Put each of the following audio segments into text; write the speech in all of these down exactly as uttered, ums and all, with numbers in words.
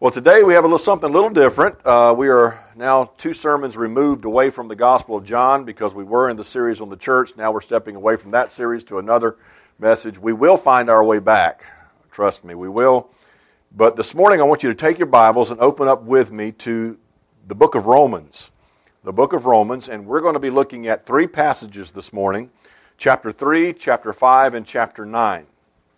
Well, today we have a little something a little different. Uh, we are now two sermons removed away from the Gospel of John because we were in the series on the church. Now we're stepping away from that series to another message. We will find our way back. Trust me, we will. But this morning I want you to take your Bibles and open up with me to the book of Romans. The book of Romans, and we're going to be looking at three passages this morning. Chapter three, chapter five, and chapter nine.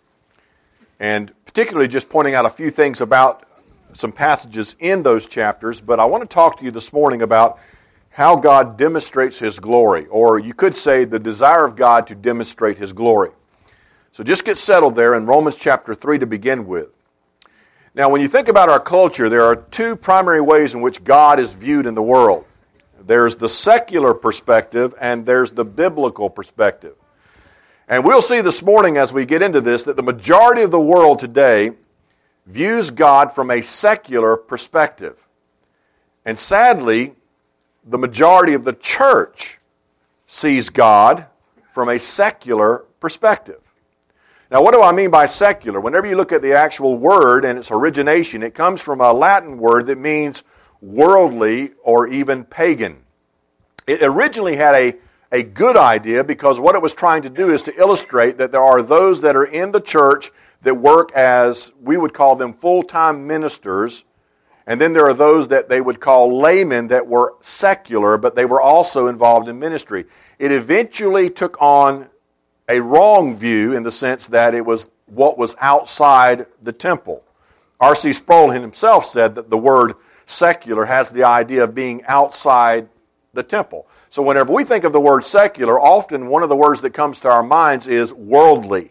And particularly just pointing out a few things about some passages in those chapters, but I want to talk to you this morning about how God demonstrates His glory, or you could say the desire of God to demonstrate His glory. So just get settled there in Romans chapter three to begin with. Now, when you think about our culture, there are two primary ways in which God is viewed in the world. There's the secular perspective and there's the biblical perspective. And we'll see this morning as we get into this that the majority of the world today views God from a secular perspective. And sadly, the majority of the church sees God from a secular perspective. Now, what do I mean by secular? Whenever you look at the actual word and its origination, it comes from a Latin word that means worldly or even pagan. It originally had a, a good idea because what it was trying to do is to illustrate that there are those that are in the church that work as, we would call them full-time ministers, and then there are those that they would call laymen that were secular, but they were also involved in ministry. It eventually took on a wrong view in the sense that it was what was outside the temple. R C Sproul himself said that the word secular has the idea of being outside the temple. So whenever we think of the word secular, often one of the words that comes to our minds is worldly,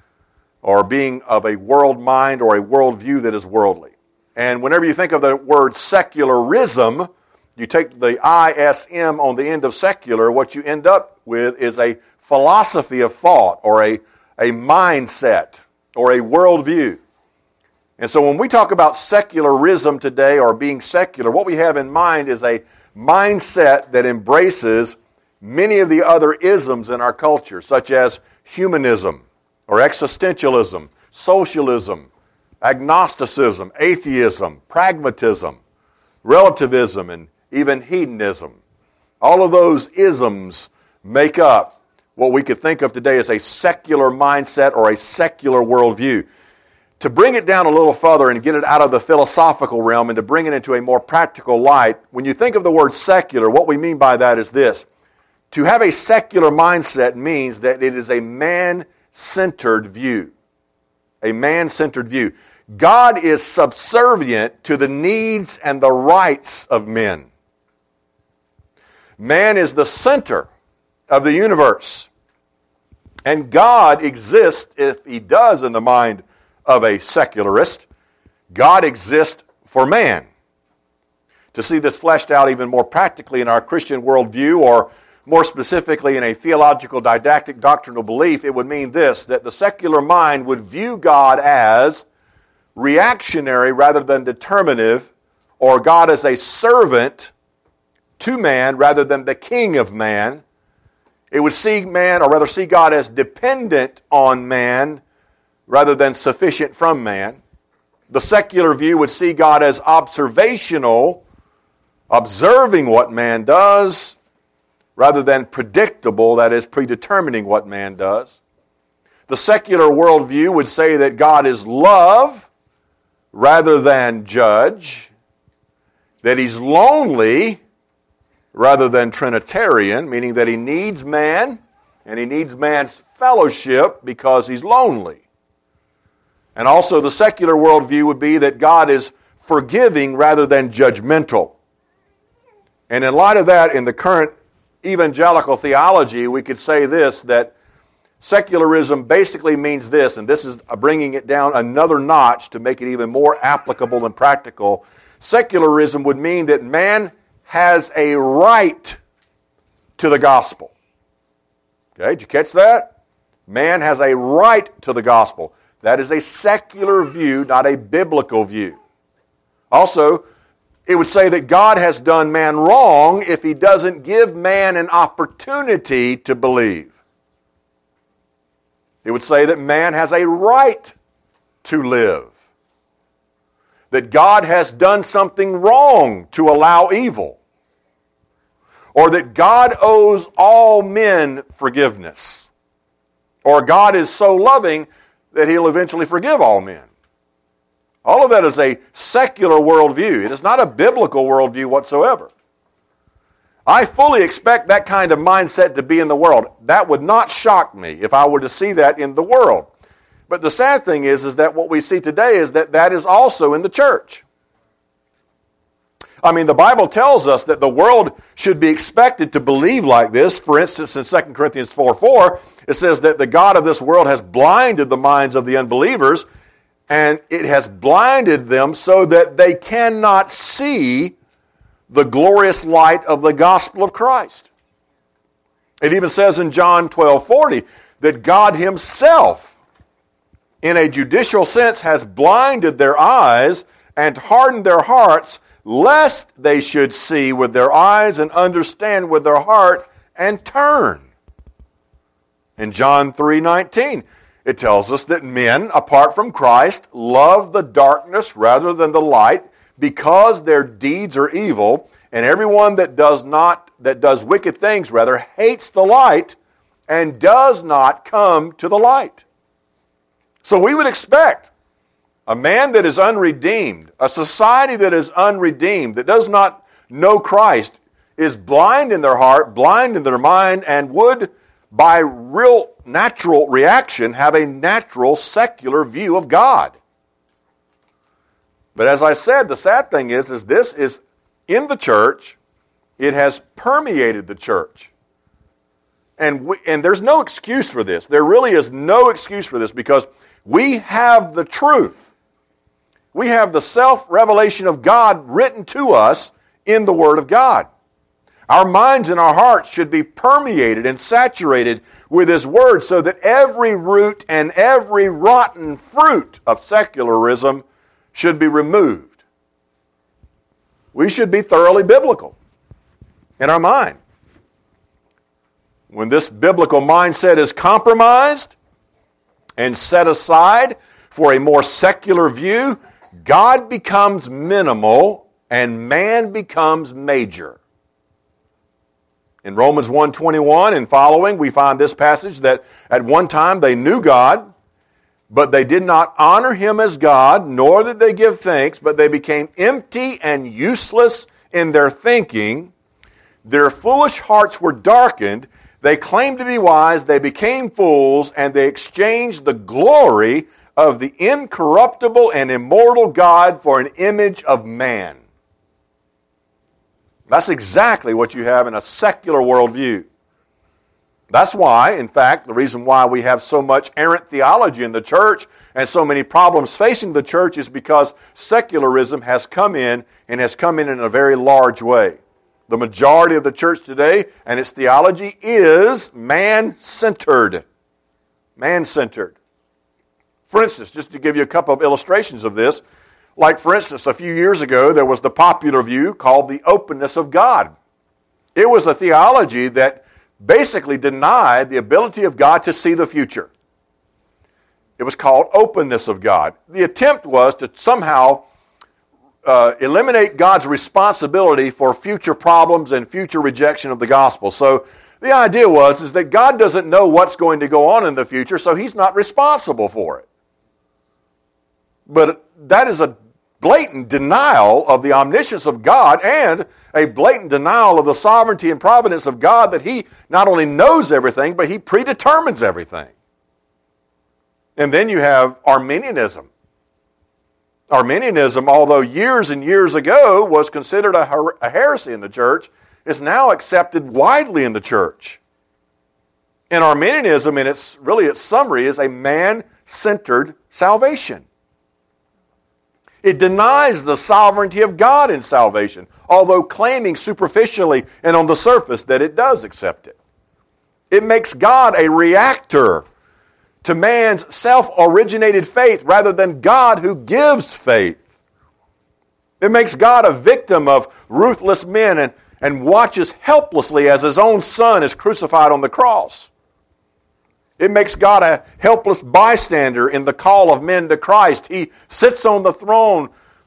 or being of a world mind or a world view that is worldly. And whenever you think of the word secularism, you take the I S M on the end of secular, what you end up with is a philosophy of thought or a, a mindset or a worldview. And so when we talk about secularism today or being secular, what we have in mind is a mindset that embraces many of the other isms in our culture, such as humanism, or existentialism, socialism, agnosticism, atheism, pragmatism, relativism, and even hedonism. All of those isms make up what we could think of today as a secular mindset or a secular worldview. To bring it down a little further and get it out of the philosophical realm and to bring it into a more practical light, when you think of the word secular, what we mean by that is this. To have a secular mindset means that it is a man centered view. A man-centered view. God is subservient to the needs and the rights of men. Man is the center of the universe. And God exists, if He does in the mind of a secularist, God exists for man. To see this fleshed out even more practically in our Christian worldview, or more specifically in a theological, didactic, doctrinal belief, it would mean this, that the secular mind would view God as reactionary rather than determinative, or God as a servant to man rather than the king of man. It would see man, or rather see God as dependent on man rather than sufficient from man. The secular view would see God as observational, observing what man does, rather than predictable, that is, predetermining what man does. The secular worldview would say that God is love rather than judge, that He's lonely rather than Trinitarian, meaning that He needs man, and He needs man's fellowship because He's lonely. And also the secular worldview would be that God is forgiving rather than judgmental. And in light of that, in the current evangelical theology, we could say this, that secularism basically means this, and this is bringing it down another notch to make it even more applicable and practical. Secularism would mean that man has a right to the gospel. Okay, did you catch that? Man has a right to the gospel. That is a secular view, not a biblical view. Also, it would say that God has done man wrong if He doesn't give man an opportunity to believe. It would say that man has a right to live. that God has done something wrong to allow evil, or that God owes all men forgiveness, or God is so loving that He'll eventually forgive all men. All of that is a secular worldview. It is not a biblical worldview whatsoever. I fully expect that kind of mindset to be in the world. That would not shock me if I were to see that in the world. But the sad thing is, is that what we see today is that that is also in the church. I mean, the Bible tells us that the world should be expected to believe like this. For instance, in Second Corinthians four four, it says that the God of this world has blinded the minds of the unbelievers, and it has blinded them so that they cannot see the glorious light of the gospel of Christ. It even says in John twelve forty that God Himself, in a judicial sense, has blinded their eyes and hardened their hearts, lest they should see with their eyes and understand with their heart and turn. In John three nineteen, it tells us that men, apart from Christ, love the darkness rather than the light, because their deeds are evil, and everyone that does not that does wicked things rather hates the light and does not come to the light. So we would expect a man that is unredeemed, a society that is unredeemed, that does not know Christ, is blind in their heart, blind in their mind, and would, by real natural reaction, have a natural secular view of God. But as I said, the sad thing is, is this is in the church. It has permeated the church. And, we, and there's no excuse for this. There really is no excuse for this, because we have the truth. We have the self-revelation of God written to us in the Word of God. Our minds and our hearts should be permeated and saturated with His Word, so that every root and every rotten fruit of secularism should be removed. We should be thoroughly biblical in our mind. When this biblical mindset is compromised and set aside for a more secular view, God becomes minimal and man becomes major. In Romans one twenty-one and following, we find this passage that at one time they knew God, but they did not honor Him as God, nor did they give thanks, but they became empty and useless in their thinking. Their foolish hearts were darkened. They claimed to be wise, they became fools, and they exchanged the glory of the incorruptible and immortal God for an image of man. That's exactly what you have in a secular worldview. That's why, in fact, the reason why we have so much errant theology in the church and so many problems facing the church is because secularism has come in and has come in in a very large way. The majority of the church today and its theology is man-centered. Man-centered. For instance, just to give you a couple of illustrations of this, like for instance, a few years ago there was the popular view called the openness of God. It was a theology that basically denied the ability of God to see the future. It was called openness of God. The attempt was to somehow uh, eliminate God's responsibility for future problems and future rejection of the gospel. So the idea was is that God doesn't know what's going to go on in the future, so He's not responsible for it. But that is a blatant denial of the omniscience of God and a blatant denial of the sovereignty and providence of God, that He not only knows everything, but He predetermines everything. And then you have Arminianism. Arminianism, although years and years ago was considered a, her- a heresy in the church, is now accepted widely in the church. And Arminianism, in its really its summary, is a man-centered salvation. It denies the sovereignty of God in salvation, although claiming superficially and on the surface that it does accept it. It makes God a reactor to man's self-originated faith rather than God who gives faith. It makes God a victim of ruthless men and, and watches helplessly as His own Son is crucified on the cross. It makes God a helpless bystander in the call of men to Christ. He sits on the throne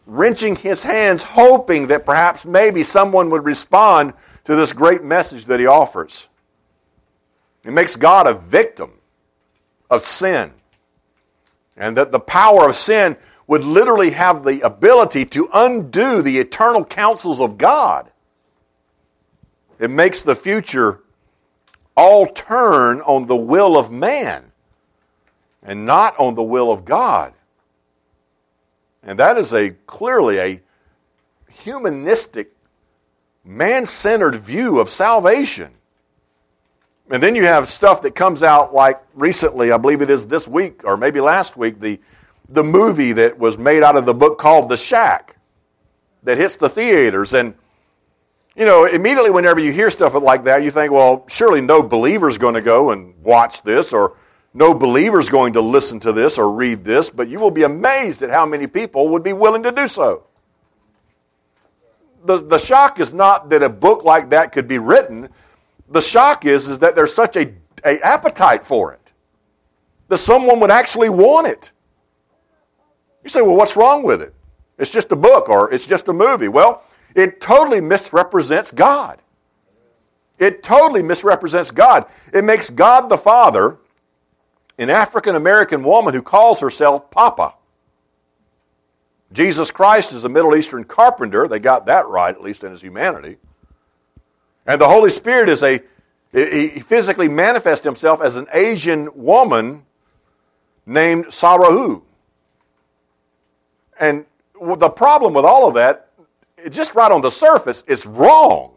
wrenching his hands, hoping that perhaps maybe someone would respond to this great message that he offers. It makes God a victim of sin. And that the power of sin would literally have the ability to undo the eternal counsels of God. It makes the future all turn on the will of man and not on the will of God. And that is a clearly a humanistic, man-centered view of salvation. And then you have stuff that comes out like recently, I believe it is this week or maybe last week, the, the movie that was made out of the book called The Shack that hits the theaters. And, you know, immediately whenever you hear stuff like that, you think, well, surely no believer's going to go and watch this, or no believer's going to listen to this or read this, but you will be amazed at how many people would be willing to do so. The, the shock is not that a book like that could be written. The shock is, is that there's such a, a appetite for it, that someone would actually want it. You say, well, what's wrong with it? It's just a book or it's just a movie. Well, it totally misrepresents God. It totally misrepresents God. It makes God the Father an African-American woman who calls herself Papa. Jesus Christ is a Middle Eastern carpenter. They got that right, at least in his humanity. And the Holy Spirit is a, he physically manifests himself as an Asian woman named Sarahu. And the problem with all of that, just right on the surface, it's wrong.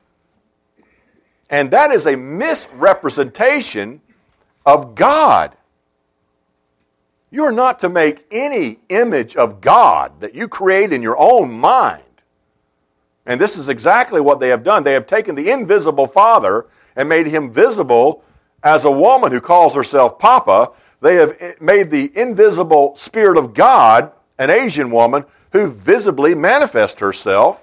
And that is a misrepresentation of God. You are not to make any image of God that you create in your own mind. And this is exactly what they have done. They have taken the invisible Father and made him visible as a woman who calls herself Papa. They have made the invisible Spirit of God an Asian woman who visibly manifests herself.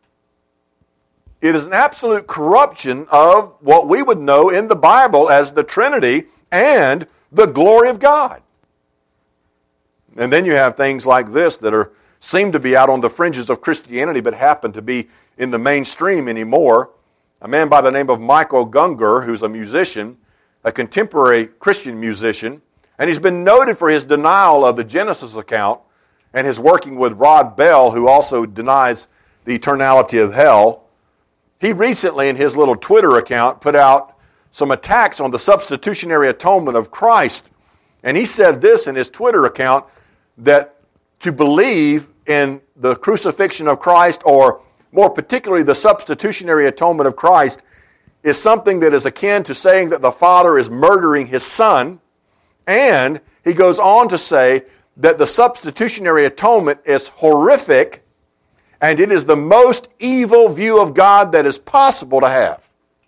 It is an absolute corruption of what we would know in the Bible as the Trinity and the glory of God. And then you have things like this that are seem to be out on the fringes of Christianity but happen to be in the mainstream anymore. A man by the name of Michael Gungor, who's a musician, a contemporary Christian musician, and he's been noted for his denial of the Genesis account and his working with Rod Bell, who also denies the eternality of hell. He recently, in his little Twitter account, put out some attacks on the substitutionary atonement of Christ. And he said this in his Twitter account, that to believe in the crucifixion of Christ, or more particularly the substitutionary atonement of Christ, is something that is akin to saying that the Father is murdering his Son. And he goes on to say that the substitutionary atonement is horrific, and it is the most evil view of God that is possible to have.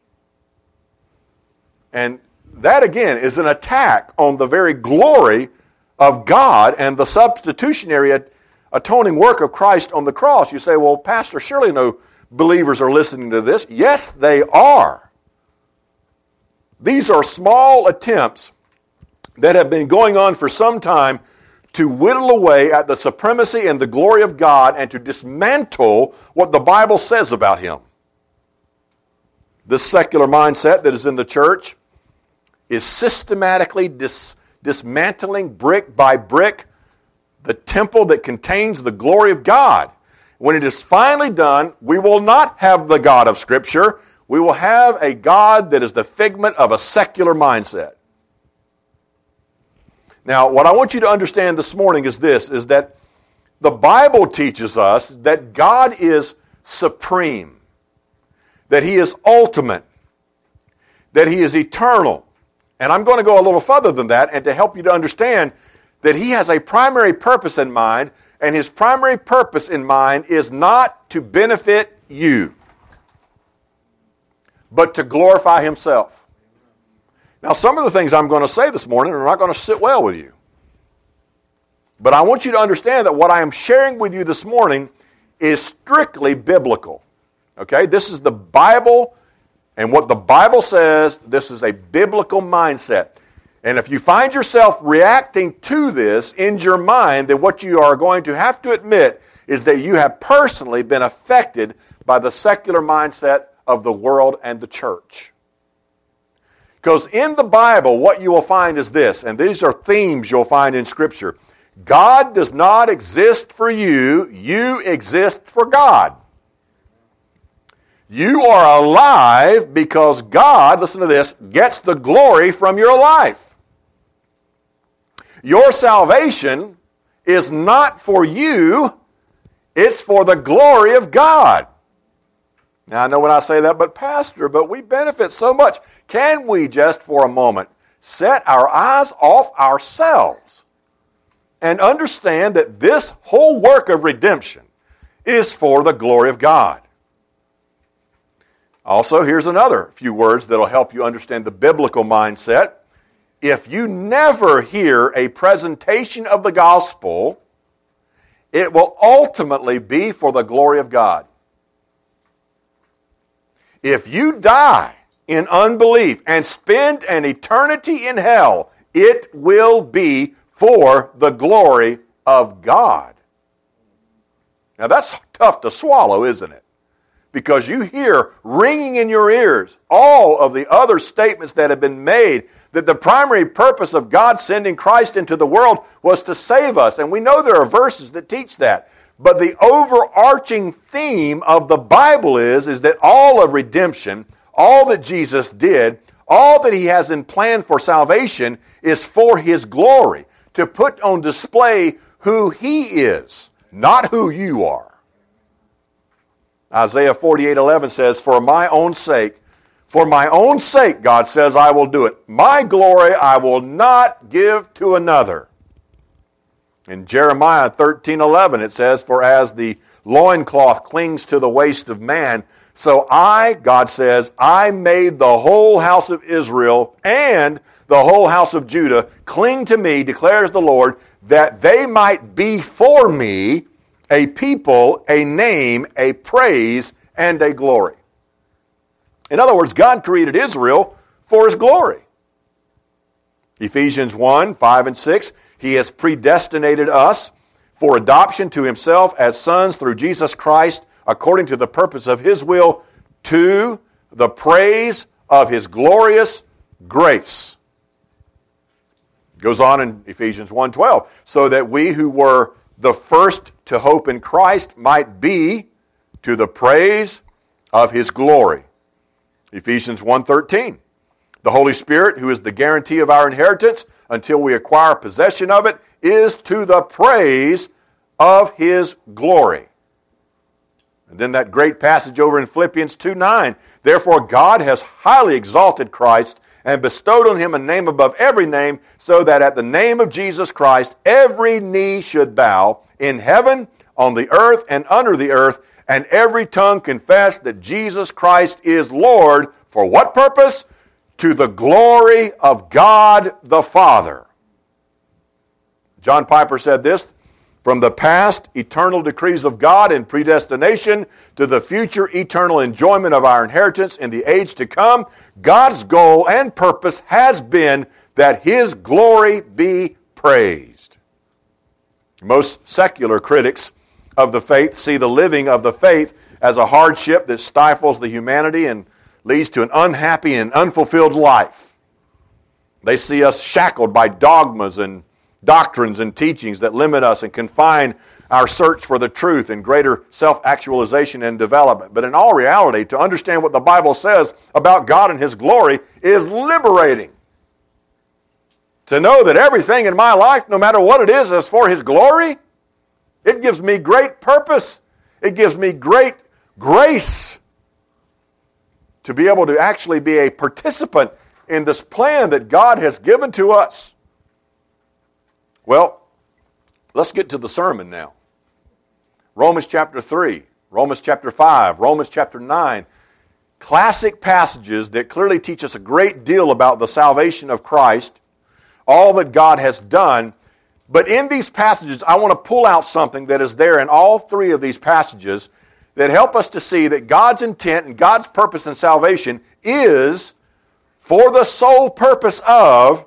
And that, again, is an attack on the very glory of God and the substitutionary atoning work of Christ on the cross. You say, well, Pastor, surely no believers are listening to this. Yes, they are. These are small attempts that have been going on for some time to whittle away at the supremacy and the glory of God and to dismantle what the Bible says about Him. This secular mindset that is in the church is systematically dis- dismantling brick by brick the temple that contains the glory of God. When it is finally done, we will not have the God of Scripture. We will have a God that is the figment of a secular mindset. Now, what I want you to understand this morning is this, is that the Bible teaches us that God is supreme, that He is ultimate, that He is eternal. And I'm going to go a little further than that, and to help you to understand that He has a primary purpose in mind, and His primary purpose in mind is not to benefit you, but to glorify Himself. Now, some of the things I'm going to say this morning are not going to sit well with you. But I want you to understand that what I am sharing with you this morning is strictly biblical. Okay? This is the Bible, and what the Bible says, this is a biblical mindset. And if you find yourself reacting to this in your mind, then what you are going to have to admit is that you have personally been affected by the secular mindset of the world and the church. Because in the Bible, what you will find is this, and these are themes you'll find in Scripture. God does not exist for you, you exist for God. You are alive because God, listen to this, gets the glory from your life. Your salvation is not for you, it's for the glory of God. Now, I know when I say that, but Pastor, but we benefit so much. Can we just for a moment set our eyes off ourselves and understand that this whole work of redemption is for the glory of God? Also, here's another few words that will help you understand the biblical mindset. If you never hear a presentation of the gospel, it will ultimately be for the glory of God. If you die in unbelief and spend an eternity in hell, it will be for the glory of God. Now that's tough to swallow, isn't it? Because you hear ringing in your ears all of the other statements that have been made that the primary purpose of God sending Christ into the world was to save us. And we know there are verses that teach that. But the overarching theme of the Bible is, is that all of redemption, all that Jesus did, all that He has in plan for salvation is for His glory, to put on display who He is, not who you are. Isaiah forty-eight eleven says, For my own sake, for my own sake, God says, I will do it. My glory I will not give to another. In Jeremiah thirteen eleven it says, For as the loincloth clings to the waist of man, so I, God says, I made the whole house of Israel and the whole house of Judah cling to me, declares the Lord, that they might be for me a people, a name, a praise, and a glory. In other words, God created Israel for His glory. Ephesians one, five and six, He has predestinated us for adoption to Himself as sons through Jesus Christ, according to the purpose of His will, to the praise of His glorious grace. It goes on in Ephesians one twelve, so that we who were the first to hope in Christ might be to the praise of His glory. Ephesians one thirteen, the Holy Spirit, who is the guarantee of our inheritance until we acquire possession of it, is to the praise of His glory. And then that great passage over in Philippians two nine, therefore God has highly exalted Christ and bestowed on Him a name above every name, so that at the name of Jesus Christ every knee should bow in heaven, on the earth, and under the earth, and every tongue confess that Jesus Christ is Lord. For what purpose? To the glory of God the Father. John Piper said this, from the past eternal decrees of God in predestination to the future eternal enjoyment of our inheritance in the age to come, God's goal and purpose has been that His glory be praised. Most secular critics of the faith see the living of the faith as a hardship that stifles the humanity and leads to an unhappy and unfulfilled life. They see us shackled by dogmas and doctrines and teachings that limit us and confine our search for the truth and greater self-actualization and development. But in all reality, to understand what the Bible says about God and His glory is liberating. To know that everything in my life, no matter what it is, is for His glory, it gives me great purpose. It gives me great grace to be able to actually be a participant in this plan that God has given to us. Well, let's get to the sermon now. Romans chapter three, Romans chapter five, Romans chapter nine. Classic passages that clearly teach us a great deal about the salvation of Christ, all that God has done. But in these passages, I want to pull out something that is there in all three of these passages that help us to see that God's intent and God's purpose in salvation is for the sole purpose of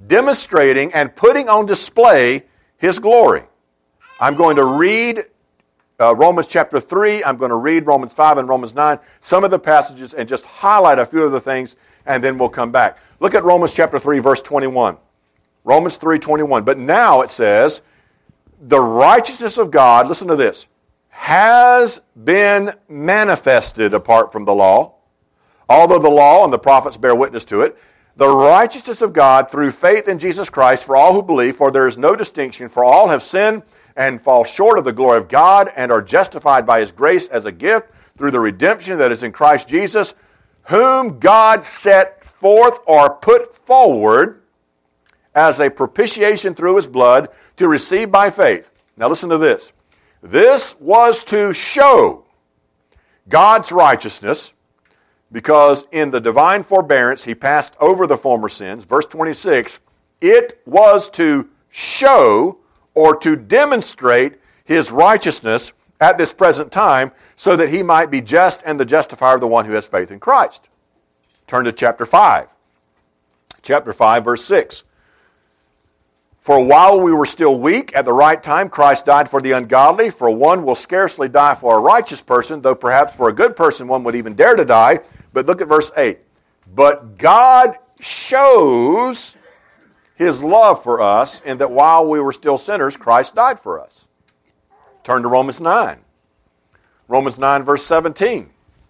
demonstrating and putting on display His glory. I'm going to read uh, Romans chapter three. I'm going to read Romans five and Romans nine, some of the passages, and just highlight a few of the things, and then we'll come back. Look at Romans chapter three, verse twenty-one. Romans three twenty-one. But now it says, the righteousness of God, listen to this, has been manifested apart from the law, although the law and the prophets bear witness to it, the righteousness of God through faith in Jesus Christ for all who believe, for there is no distinction, for all have sinned and fall short of the glory of God and are justified by His grace as a gift through the redemption that is in Christ Jesus, whom God set forth or put forward as a propitiation through His blood to receive by faith. Now listen to this. This was to show God's righteousness, because in the divine forbearance He passed over the former sins. Verse twenty-six, it was to show or to demonstrate His righteousness at this present time, so that He might be just and the justifier of the one who has faith in Christ. Turn to chapter five. Chapter five, verse six. For while we were still weak, at the right time Christ died for the ungodly. For one will scarcely die for a righteous person, though perhaps for a good person one would even dare to die. But look at verse eight. But God shows His love for us in that while we were still sinners, Christ died for us. Turn to Romans nine. Romans nine, verse seventeen.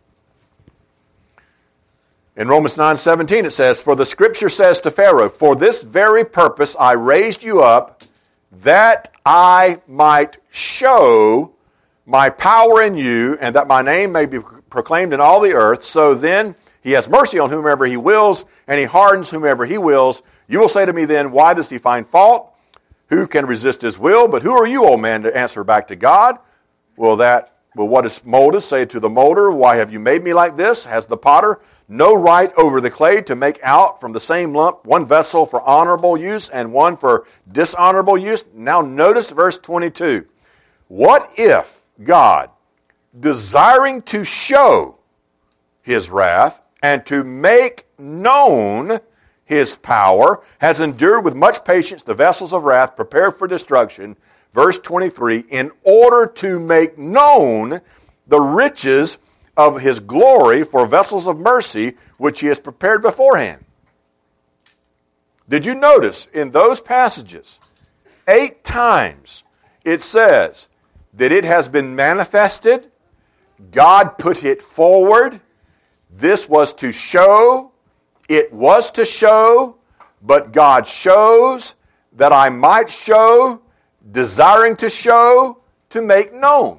In Romans nine seventeen it says, for the Scripture says to Pharaoh, for this very purpose I raised you up, that I might show my power in you, and that my name may be proclaimed in all the earth. So then He has mercy on whomever He wills, and He hardens whomever He wills. You will say to me then, why does He find fault? Who can resist His will? But who are you, O man, to answer back to God? Will that, will what is molded say to the molder, why have you made me like this? Has the potter no right over the clay to make out from the same lump one vessel for honorable use and one for dishonorable use? Now notice verse twenty-two. What if God, desiring to show His wrath and to make known His power, has endured with much patience the vessels of wrath prepared for destruction, verse twenty-three, in order to make known the riches of His glory for vessels of mercy, which He has prepared beforehand. Did you notice in those passages, eight times it says that it has been manifested, God put it forward, this was to show, it was to show, but God shows, that I might show, desiring to show, to make known.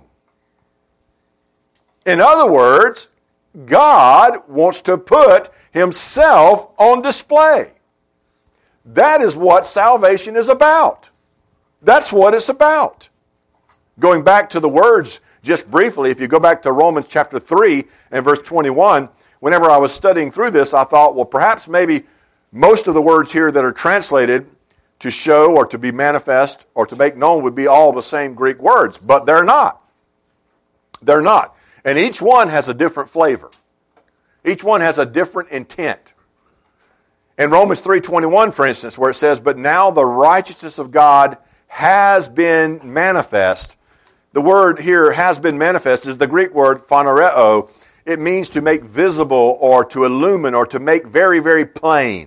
In other words, God wants to put Himself on display. That is what salvation is about. That's what it's about. Going back to the words just briefly, if you go back to Romans chapter three and verse twenty-one, whenever I was studying through this, I thought, well, perhaps maybe most of the words here that are translated to show or to be manifest or to make known would be all the same Greek words, but they're not. They're not. And each one has a different flavor. Each one has a different intent. In Romans three twenty-one, for instance, where it says, but now the righteousness of God has been manifest. The word here, has been manifest, is the Greek word phanereo. It means to make visible or to illumine or to make very, very plain.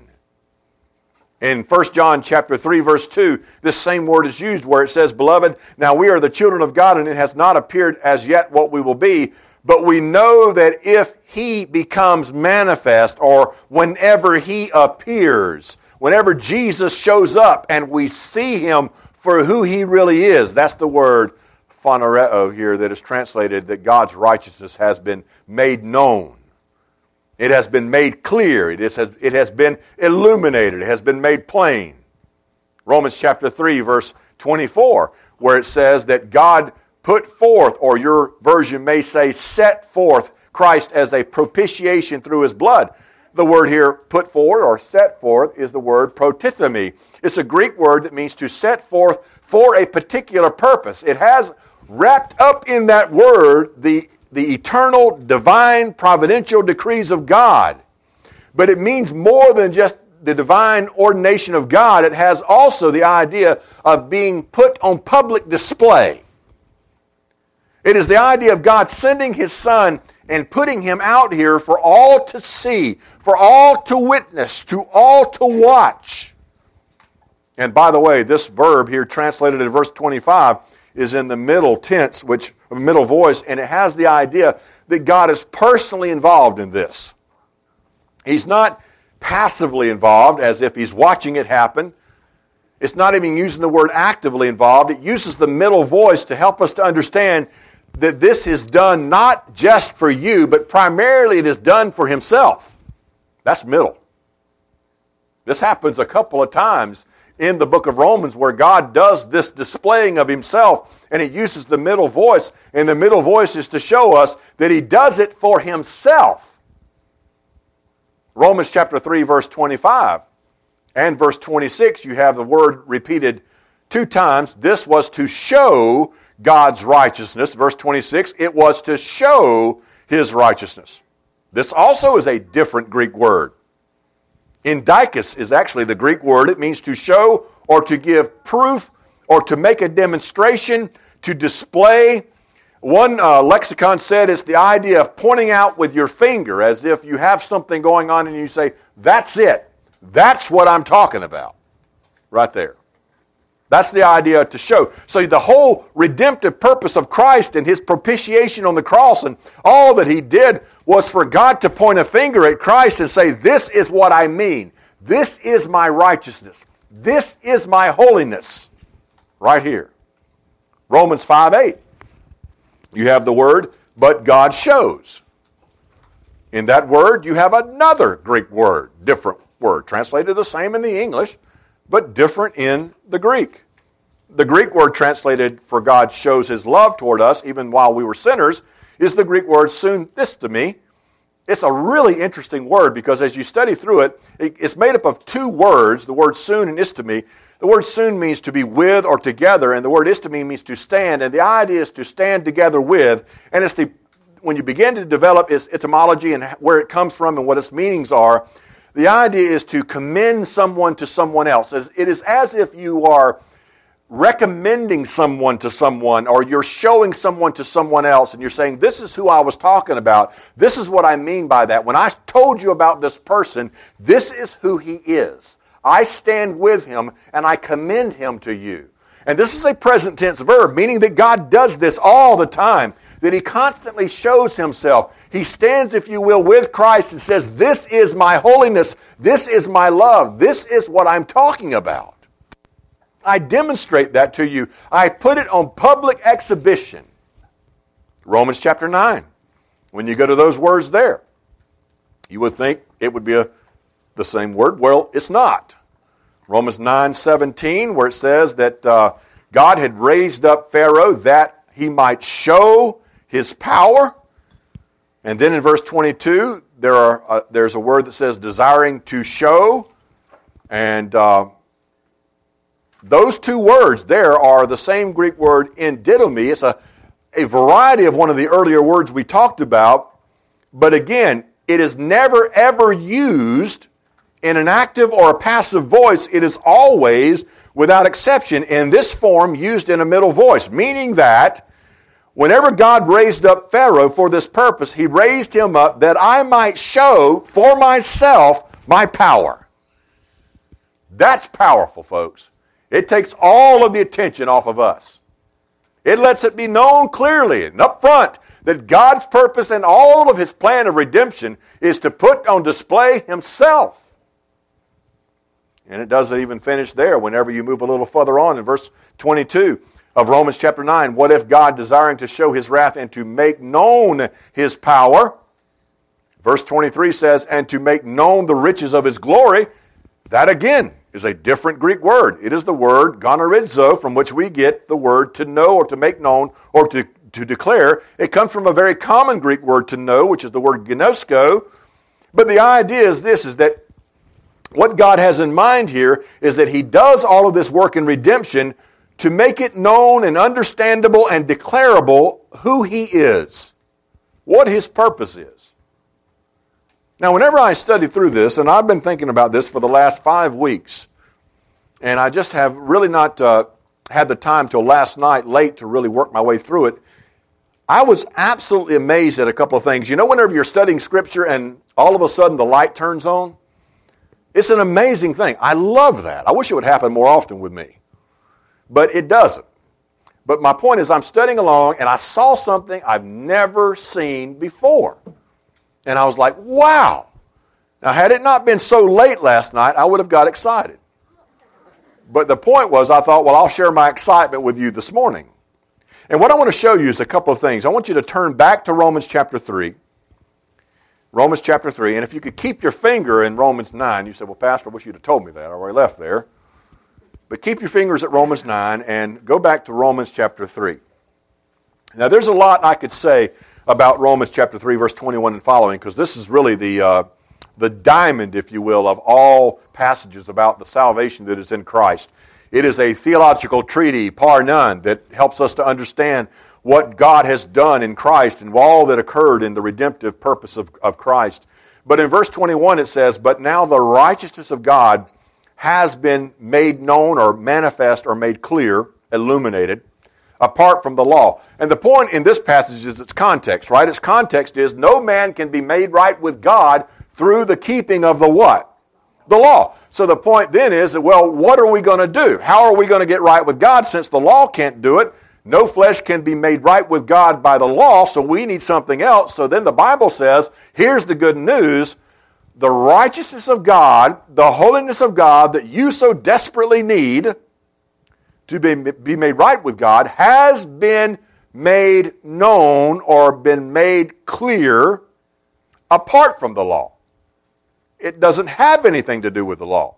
In First John chapter three, verse two, this same word is used where it says, beloved, now we are the children of God, and it has not appeared as yet what we will be, but we know that if He becomes manifest, or whenever He appears, whenever Jesus shows up and we see Him for who He really is, that's the word phanereo here that is translated that God's righteousness has been made known. It has been made clear. It, is, it has been illuminated. It has been made plain. Romans chapter three, verse twenty-four, where it says that God put forth, or your version may say set forth, Christ as a propitiation through His blood. The word here, put forward or set forth, is the word protithemi. It's a Greek word that means to set forth for a particular purpose. It has wrapped up in that word the the eternal, divine, providential decrees of God. But it means more than just the divine ordination of God. It has also the idea of being put on public display. It is the idea of God sending His Son and putting Him out here for all to see, for all to witness, to all to watch. And by the way, this verb here translated in verse twenty-five is in the middle tense, which middle voice, and it has the idea that God is personally involved in this. He's not passively involved as if He's watching it happen. It's not even using the word actively involved. It uses the middle voice to help us to understand that this is done not just for you, but primarily it is done for Himself. That's middle. This happens a couple of times in the book of Romans where God does this displaying of Himself, and He uses the middle voice, and the middle voice is to show us that He does it for Himself. Romans chapter three, verse twenty-five and verse twenty-six, you have the word repeated two times. This was to show God's righteousness. Verse twenty-six, it was to show His righteousness. This also is a different Greek word. Indikos is actually the Greek word. It means to show or to give proof or to make a demonstration, to display. One uh, lexicon said it's the idea of pointing out with your finger as if you have something going on and you say, that's it. That's what I'm talking about. Right there. That's the idea to show. So the whole redemptive purpose of Christ and His propitiation on the cross and all that He did was for God to point a finger at Christ and say, this is what I mean. This is my righteousness. This is my holiness. Right here. Romans five eight. You have the word, but God shows. In that word, you have another Greek word, different word, translated the same in the English, but different in the Greek. The Greek word translated for God shows His love toward us, even while we were sinners, is the Greek word sunthistemi. It's a really interesting word because as you study through it, it's made up of two words, the word sun and istemi. The word sun means to be with or together, and the word istemi means to stand, and the idea is to stand together with, and it's the when you begin to develop its etymology and where it comes from and what its meanings are, the idea is to commend someone to someone else. It is as if you are recommending someone to someone, or you're showing someone to someone else, and you're saying, this is who I was talking about. This is what I mean by that. When I told you about this person, this is who he is. I stand with him, and I commend him to you. And this is a present tense verb, meaning that God does this all the time, that He constantly shows Himself. He stands, if you will, with Christ and says, this is my holiness, this is my love, this is what I'm talking about. I demonstrate that to you. I put it on public exhibition. Romans chapter nine. When you go to those words there, you would think it would be a, the same word. Well, it's not. Romans nine seventeen, where it says that uh, God had raised up Pharaoh that he might show his power. And then in verse twenty-two, there are uh, there's a word that says desiring to show. And uh, those two words there are the same Greek word endidomi. It's a, a variety of one of the earlier words we talked about. But again, it is never ever used in an active or a passive voice. It is always, without exception, in this form used in a middle voice, meaning that whenever God raised up Pharaoh for this purpose, He raised him up that I might show for myself my power. That's powerful, folks. It takes all of the attention off of us. It lets it be known clearly and up front that God's purpose and all of His plan of redemption is to put on display Himself. And it doesn't even finish there. Whenever you move a little further on in verse twenty-two of Romans chapter nine, what if God, desiring to show His wrath and to make known His power, verse twenty-three says, and to make known the riches of His glory, that again is a different Greek word. It is the word gonorizo, from which we get the word to know or to make known or to, to declare. It comes from a very common Greek word to know, which is the word gnosko. But the idea is this, is that what God has in mind here is that He does all of this work in redemption to make it known and understandable and declarable who He is, what His purpose is. Now, whenever I study through this, and I've been thinking about this for the last five weeks, and I just have really not uh, had the time till last night late to really work my way through it, I was absolutely amazed at a couple of things. You know, whenever you're studying Scripture and all of a sudden the light turns on? It's an amazing thing. I love that. I wish it would happen more often with me. But it doesn't. But my point is, I'm studying along and I saw something I've never seen before. And I was like, wow. Now, had it not been so late last night, I would have got excited. But the point was, I thought, well, I'll share my excitement with you this morning. And what I want to show you is a couple of things. I want you to turn back to Romans chapter three. Romans chapter three. And if you could keep your finger in Romans nine, you said, well, Pastor, I wish you'd have told me that. I already left there. But keep your fingers at Romans nine and go back to Romans chapter three. Now, there's a lot I could say about Romans chapter three, verse twenty-one and following, because this is really the, uh, the diamond, if you will, of all passages about the salvation that is in Christ. It is a theological treaty, par none, that helps us to understand what God has done in Christ and all that occurred in the redemptive purpose of, of Christ. But in verse twenty-one it says, but now the righteousness of God has been made known or manifest or made clear, illuminated, apart from the law. And the point in this passage is its context, right? Its context is no man can be made right with God through the keeping of the what? The law. So the point then is that, well, what are we going to do? How are we going to get right with God since the law can't do it? No flesh can be made right with God by the law, so we need something else. So then the Bible says, here's the good news. The righteousness of God, the holiness of God that you so desperately need to be, be made right with God has been made known or been made clear apart from the law. It doesn't have anything to do with the law.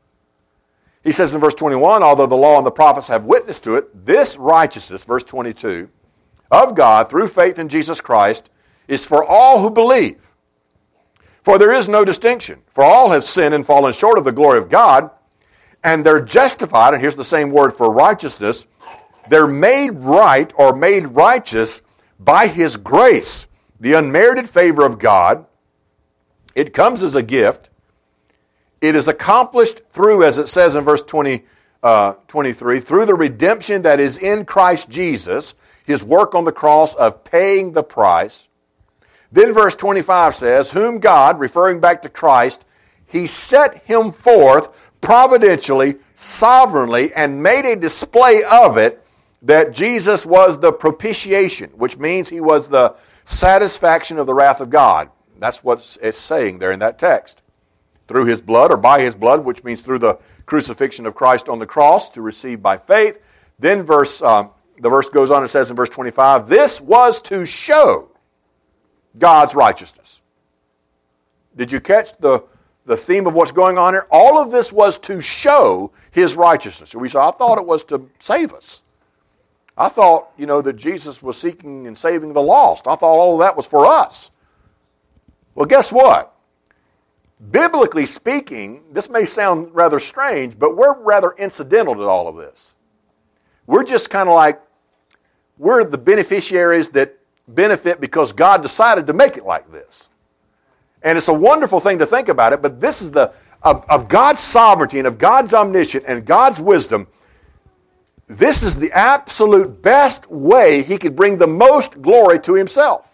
He says in verse twenty-one, although the law and the prophets have witnessed to it, this righteousness, verse twenty-two, of God through faith in Jesus Christ is for all who believe. For there is no distinction. For all have sinned and fallen short of the glory of God, and they're justified, and here's the same word for righteousness, they're made right or made righteous by His grace, the unmerited favor of God. It comes as a gift. It is accomplished through, as it says in verse twenty, uh, twenty-three, through the redemption that is in Christ Jesus, His work on the cross of paying the price. Then verse twenty-five says, whom God, referring back to Christ, He set Him forth providentially, sovereignly, and made a display of it, that Jesus was the propitiation, which means He was the satisfaction of the wrath of God. That's what it's saying there in that text. Through His blood, or by His blood, which means through the crucifixion of Christ on the cross, to receive by faith. Then verse um, the verse goes on and says in verse twenty-five, this was to show God's righteousness. Did you catch the, the theme of what's going on here? All of this was to show His righteousness. We said, I thought it was to save us. I thought, you know, that Jesus was seeking and saving the lost. I thought all of that was for us. Well, guess what? Biblically speaking, this may sound rather strange, but we're rather incidental to all of this. We're just kind of like, we're the beneficiaries that benefit because God decided to make it like this. And it's a wonderful thing to think about it, but this is the, of, of God's sovereignty and of God's omniscience and God's wisdom, this is the absolute best way He could bring the most glory to Himself.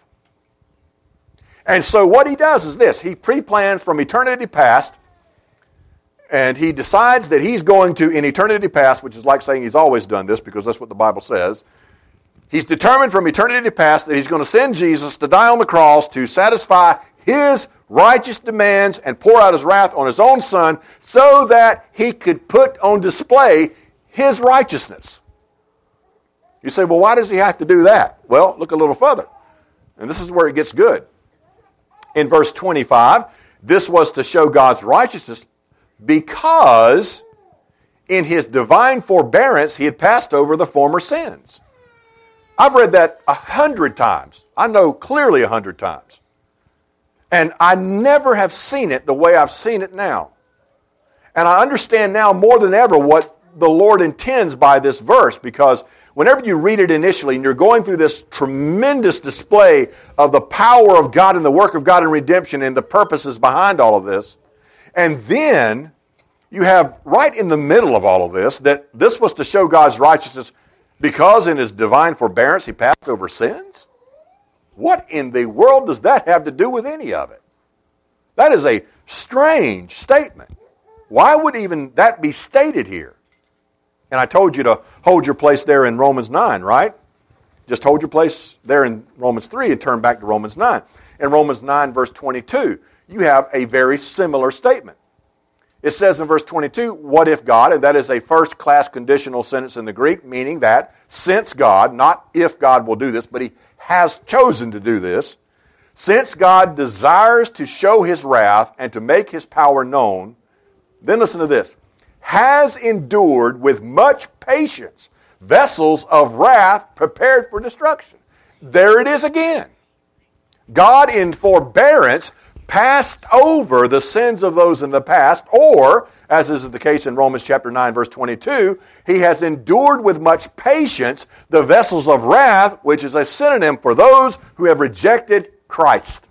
And so what He does is this. He pre-plans from eternity past, and He decides that He's going to, in eternity past, which is like saying He's always done this because that's what the Bible says, He's determined from eternity past that He's going to send Jesus to die on the cross to satisfy His righteous demands and pour out His wrath on His own Son so that He could put on display His righteousness. You say, well, why does He have to do that? Well, look a little further. And this is where it gets good. In verse twenty-five, this was to show God's righteousness because in His divine forbearance He had passed over the former sins. I've read that a hundred times. I know clearly a hundred times. And I never have seen it the way I've seen it now. And I understand now more than ever what the Lord intends by this verse, because whenever you read it initially and you're going through this tremendous display of the power of God and the work of God in redemption and the purposes behind all of this, and then you have right in the middle of all of this that this was to show God's righteousness because in His divine forbearance He passed over sins. What in the world does that have to do with any of it? That is a strange statement. Why would even that be stated here? And I told you to hold your place there in Romans nine, right? Just hold your place there in Romans three and turn back to Romans nine. In Romans nine, verse twenty-two, you have a very similar statement. It says in verse twenty-two, what if God, and that is a first-class conditional sentence in the Greek, meaning that since God, not if God will do this, but He has chosen to do this, since God desires to show His wrath and to make His power known, then listen to this, has endured with much patience vessels of wrath prepared for destruction. There it is again. God in forbearance passed over the sins of those in the past, or, as is the case in Romans chapter nine, verse twenty-two, He has endured with much patience the vessels of wrath, which is a synonym for those who have rejected Christ.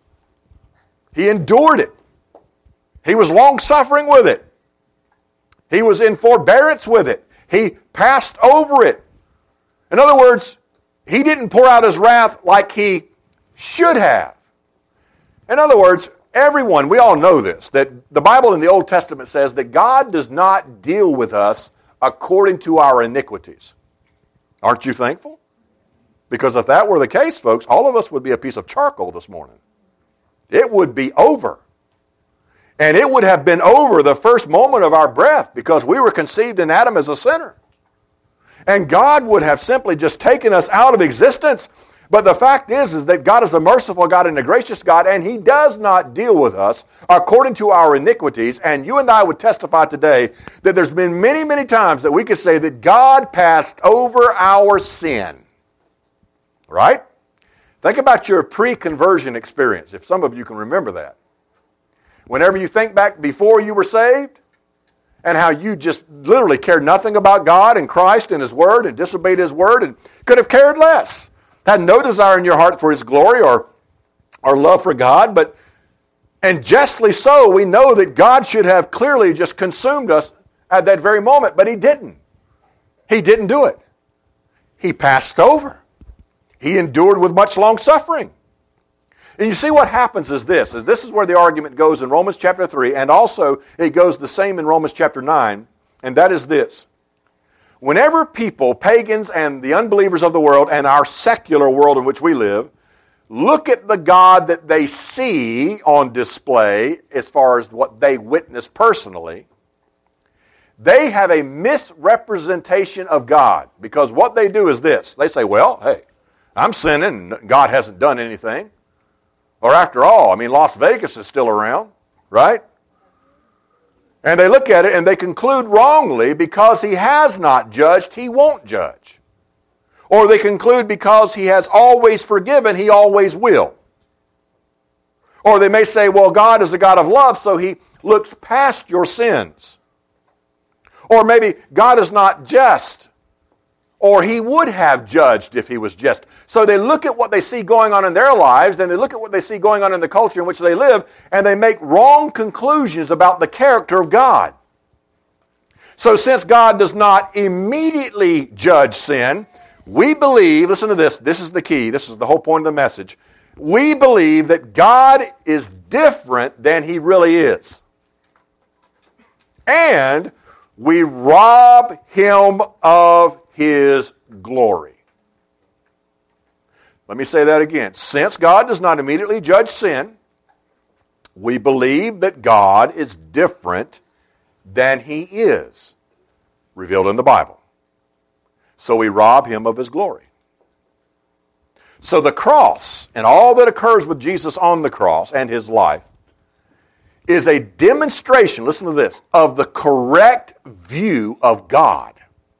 He endured it. He was long-suffering with it. He was in forbearance with it. He passed over it. In other words, He didn't pour out His wrath like He should have. In other words, everyone, we all know this, that the Bible in the Old Testament says that God does not deal with us according to our iniquities. Aren't you thankful? Because if that were the case, folks, all of us would be a piece of charcoal this morning. It would be over. And it would have been over the first moment of our breath because we were conceived in Adam as a sinner. And God would have simply just taken us out of existence. But the fact is, is that God is a merciful God and a gracious God, and He does not deal with us according to our iniquities. And you and I would testify today that there's been many, many times that we could say that God passed over our sin. Right? Think about your pre-conversion experience, if some of you can remember that. Whenever you think back before you were saved, and how you just literally cared nothing about God and Christ and His Word and disobeyed His Word and could have cared less. Had no desire in your heart for His glory or, or love for God, but, and justly so, we know that God should have clearly just consumed us at that very moment, but He didn't. He didn't do it. He passed over. He endured with much long suffering. And you see what happens is this, is this is where the argument goes in Romans chapter three, and also it goes the same in Romans chapter nine, and that is this. Whenever people, pagans and the unbelievers of the world and our secular world in which we live, look at the God that they see on display as far as what they witness personally, they have a misrepresentation of God. Because what they do is this. They say, well, hey, I'm sinning and God hasn't done anything. Or after all, I mean, Las Vegas is still around, right? And they look at it and they conclude wrongly because He has not judged, He won't judge. Or they conclude because He has always forgiven, He always will. Or they may say, well, God is a God of love, so He looks past your sins. Or maybe God is not just, or He would have judged if He was just. So they look at what they see going on in their lives, and they look at what they see going on in the culture in which they live, and they make wrong conclusions about the character of God. So since God does not immediately judge sin, we believe, listen to this, this is the key, this is the whole point of the message, we believe that God is different than He really is. And we rob Him of His glory. Let me say that again. Since God does not immediately judge sin, we believe that God is different than He is, revealed in the Bible. So we rob Him of His glory. So the cross, and all that occurs with Jesus on the cross and His life, is a demonstration, listen to this, of the correct view of God.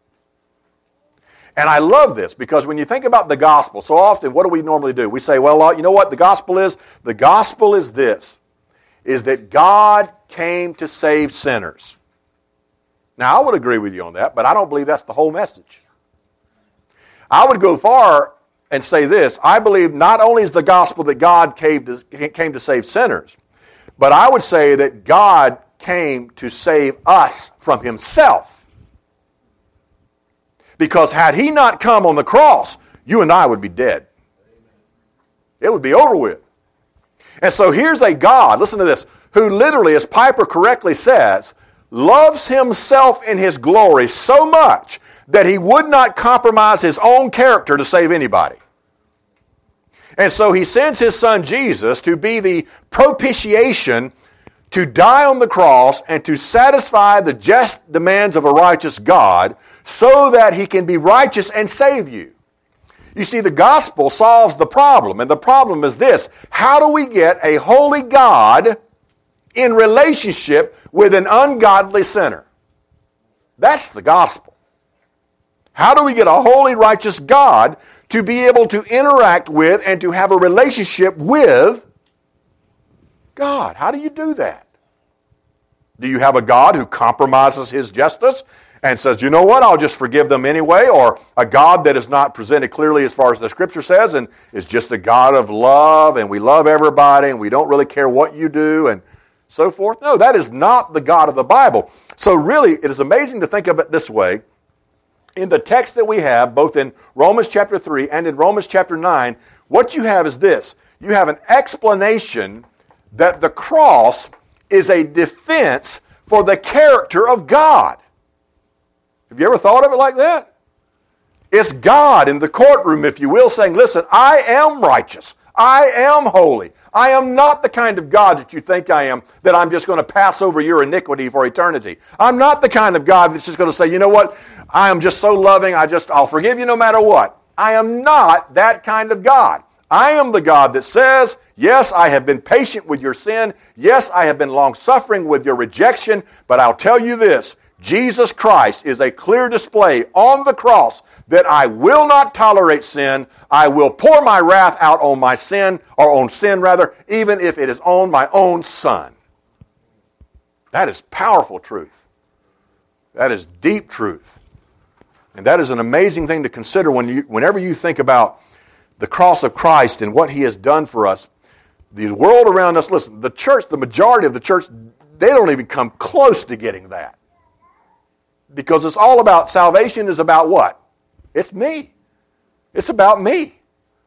And I love this because when you think about the gospel, so often what do we normally do? We say, well, you know what the gospel is? The gospel is this, is that God came to save sinners. Now, I would agree with you on that, but I don't believe that's the whole message. I would go far and say this. I believe not only is the gospel that God came to, came to save sinners, but I would say that God came to save us from Himself. Because had He not come on the cross, you and I would be dead. It would be over with. And so here's a God, listen to this, who literally, as Piper correctly says, loves himself in his glory so much that he would not compromise his own character to save anybody. And so he sends his son Jesus to be the propitiation, to die on the cross and to satisfy the just demands of a righteous God so that he can be righteous and save you. You see, the gospel solves the problem, and the problem is this: how do we get a holy God in relationship with an ungodly sinner? That's the gospel. How do we get a holy, righteous God to be able to interact with and to have a relationship with God? How do you do that? Do you have a God who compromises his justice and says, you know what, I'll just forgive them anyway? Or a God that is not presented clearly as far as the Scripture says and is just a God of love and we love everybody and we don't really care what you do and so forth? No, that is not the God of the Bible. So really, it is amazing to think of it this way. In the text that we have, both in Romans chapter three and in Romans chapter nine, what you have is this. You have an explanation that the cross is a defense for the character of God. Have you ever thought of it like that? It's God in the courtroom, if you will, saying, listen, I am righteous. I am holy. I am not the kind of God that you think I am, that I'm just going to pass over your iniquity for eternity. I'm not the kind of God that's just going to say, you know what, I am just so loving, I just, I'll forgive you no matter what. I am not that kind of God. I am the God that says, yes, I have been patient with your sin. Yes, I have been long-suffering with your rejection. But I'll tell you this, Jesus Christ is a clear display on the cross that I will not tolerate sin. I will pour my wrath out on my sin, or on sin rather, even if it is on my own son. That is powerful truth. That is deep truth. And that is an amazing thing to consider when you, whenever you think about the cross of Christ and what he has done for us. The world around us, listen, the church, the majority of the church, they don't even come close to getting that. Because it's all about, salvation is about what? It's me. It's about me.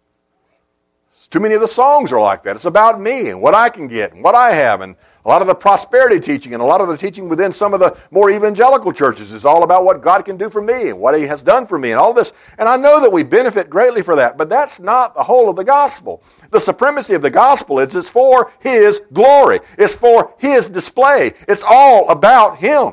Too many of the songs are like that. It's about me and what I can get and what I have. And a lot of the prosperity teaching and a lot of the teaching within some of the more evangelical churches is all about what God can do for me and what he has done for me and all this. And I know that we benefit greatly for that, but that's not the whole of the gospel. The supremacy of the gospel is it's for his glory. It's for his display. It's all about him.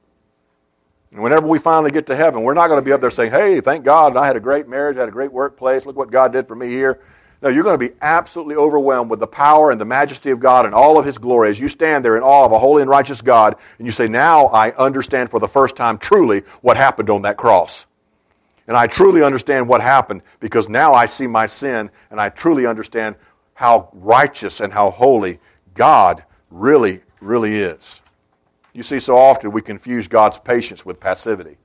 And whenever we finally get to heaven, we're not going to be up there saying, hey, thank God, I had a great marriage, I had a great workplace, look what God did for me here. No, you're going to be absolutely overwhelmed with the power and the majesty of God and all of his glory as you stand there in awe of a holy and righteous God, and you say, now I understand for the first time truly what happened on that cross. And I truly understand what happened because now I see my sin, and I truly understand how righteous and how holy God really, really is. You see, so often we confuse God's patience with passivity.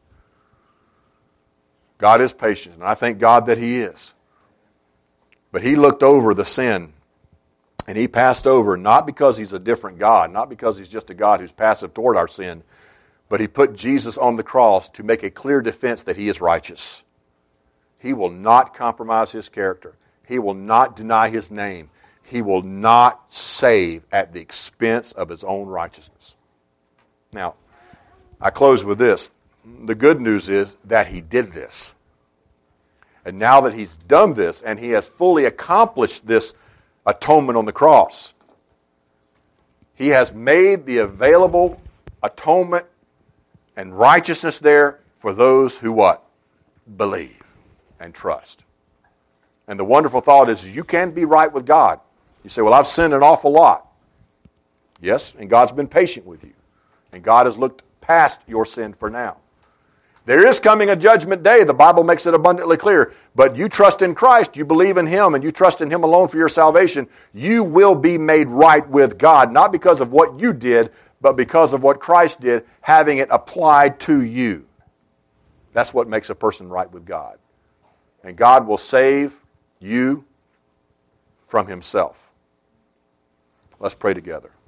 God is patient, and I thank God that he is. But he looked over the sin, and he passed over, not because he's a different God, not because he's just a God who's passive toward our sin, but he put Jesus on the cross to make a clear defense that he is righteous. He will not compromise his character. He will not deny his name. He will not save at the expense of his own righteousness. Now, I close with this. The good news is that he did this. And now that he's done this and he has fully accomplished this atonement on the cross, he has made the available atonement and righteousness there for those who what? Believe and trust. And the wonderful thought is you can be right with God. You say, well, I've sinned an awful lot. Yes, and God's been patient with you. And God has looked past your sin for now. There is coming a judgment day. The Bible makes it abundantly clear. But you trust in Christ, you believe in him, and you trust in him alone for your salvation, you will be made right with God, not because of what you did, but because of what Christ did, having it applied to you. That's what makes a person right with God. And God will save you from himself. Let's pray together.